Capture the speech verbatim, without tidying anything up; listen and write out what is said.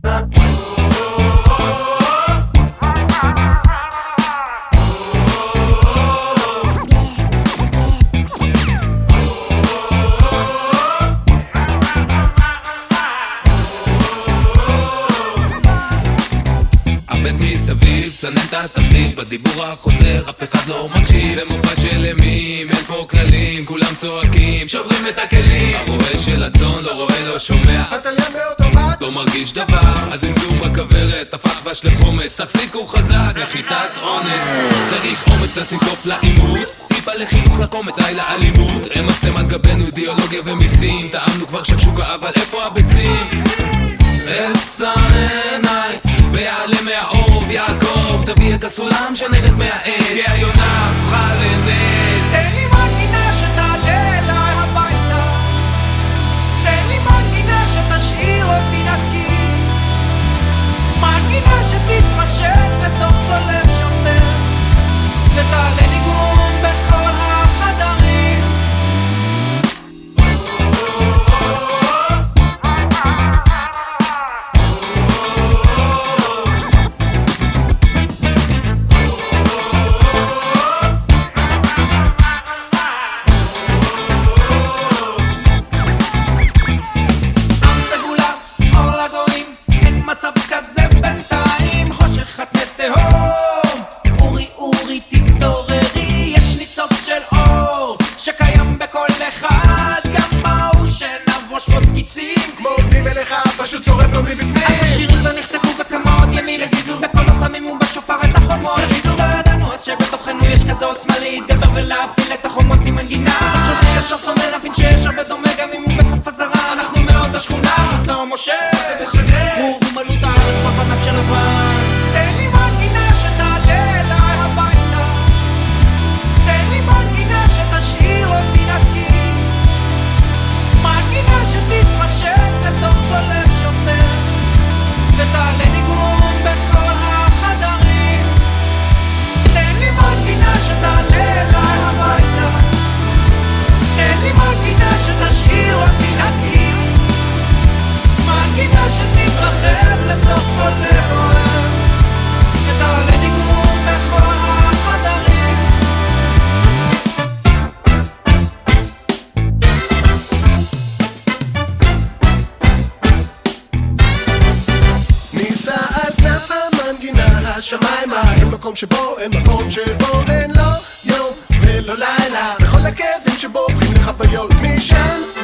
מסביב, סנן את התפקיד בדיבור החוזר, אף אחד לא מקשיב. זה מופע של ימים, אין פה כללים, כולם צועקים, שוברים את הכלים. הרועה של הצאן לא רואה, לא שומע, התליין באוטומט לא מרגיש דבר. הזמזום בכוורת הפך דבש לחומץ, תחזיקו חזק, נחיתת אונס. צריך אומץ לשים סוף לעימות, טיפה לחינוך לקומץ, די לאלימות. רמזתם על גבינו אידיאולוגיה ומיסים, טעמנו כבר שקשוקה אבל איפה הביצים? עשר עיניי ויעלה מהאור יעקב, תביא את הסולם שנרד מהעץ, כי היונה הפכה לנץ. תן לי מנגינה שתעלה אליי הביתה, תן לי מנגינה שתשאיר אותי נקי, מנגינה שתתפשט לתוך כל לב שוטר, ותעלה ניגון בכל החדרים. פשוט צורף לו מבפנים. אז השירים לא נכתבו וכמה עוד ימים יגידו, בקולות תמימו בשופר את החומות יגידו. לא ידענו עד שבתוכנו יש כזו עוצמה להתגבר ולהפיל את החומות עם מנגינה. אז עכשיו אני ישר שונא להבין שיש הרבה דומה גם אם הוא בסוף הזרה. אנחנו מאוד השכונה, מוסא ומשה זה משנה, הוא ומלאו את הארץ בפניו של לבן. תן לי מנגינה שתעלה אליי הביתה, תן לי מנגינה שתשאיר אותי נקי, מנגינה שתתפשט לתוך כל לב שוטר, ותעלה ניגון בכל החדרים. תן לי מנגינה שתעלה אליי הביתה, תן לי מנגינה שתשאיר אותי נקי, מנגינה שתתרחב לתוך כל לב אוהב, ותעלה ניגון בכל החדרים. ניסה על כנף המנגינה השמיימה, אין מקום שבו, אין מקום שבו אין לו יום ולא לילה, וכל הכאבים שבו הופכים לחוויות משם